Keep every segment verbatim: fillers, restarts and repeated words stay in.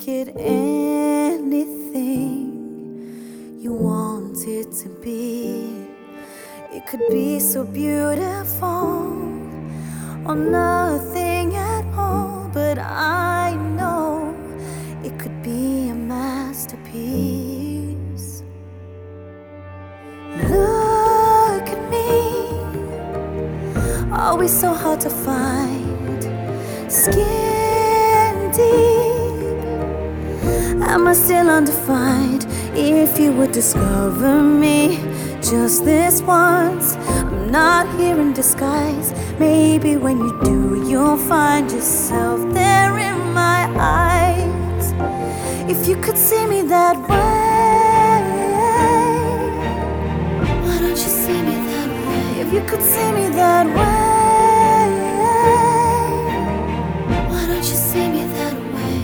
make it anything you want it to be. It could be so beautiful or nothing at all, but I know it could be a masterpiece. Look at me, always so hard to find, skin deep. Am I still undefined? If you would discover me just this once, I'm not here in disguise. Maybe when you do, you'll find yourself there in my eyes. If you could see me that way, why don't you see me that way? If you could see me that way, why don't you see me that way?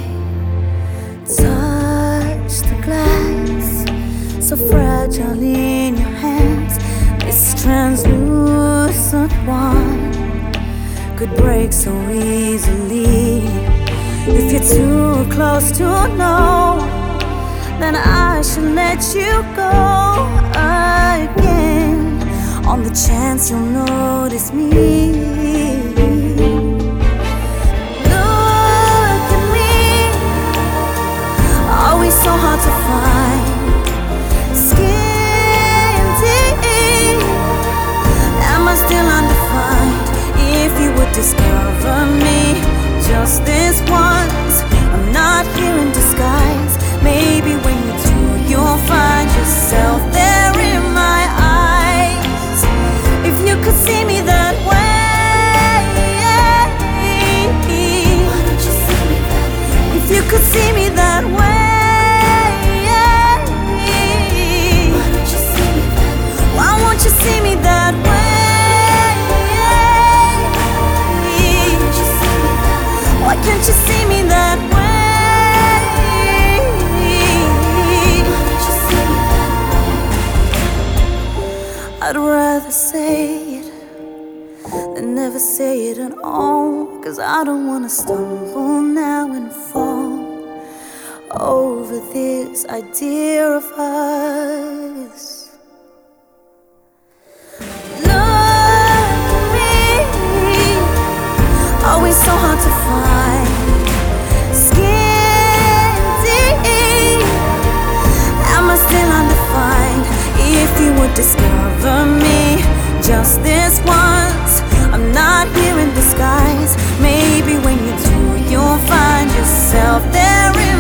Touch the glass, so fragile in your hands. This translucent one could break so easily. If you're too close to know, then I should let you go again, on the chance you'll notice me. Look at me, always so hard to find, skin deep. Am I still undefined? If you would discover me just this once, I'm not here in disguise. Maybe when you do, you'll find yourself there in my eyes. If you could see me that way, why don't you see me that way? If you could see me that way, why don't you see me that way? Why won't you see me that way? Why can't you see me that way? I'd rather say it than never say it at all, 'cause I don't wanna stumble now and fall over this idea of us. Look at me, always so hard to find, skin deep. Am I still undefined? If you would discover me just this once, I'm not here in disguise. Maybe when you do, you'll find yourself there in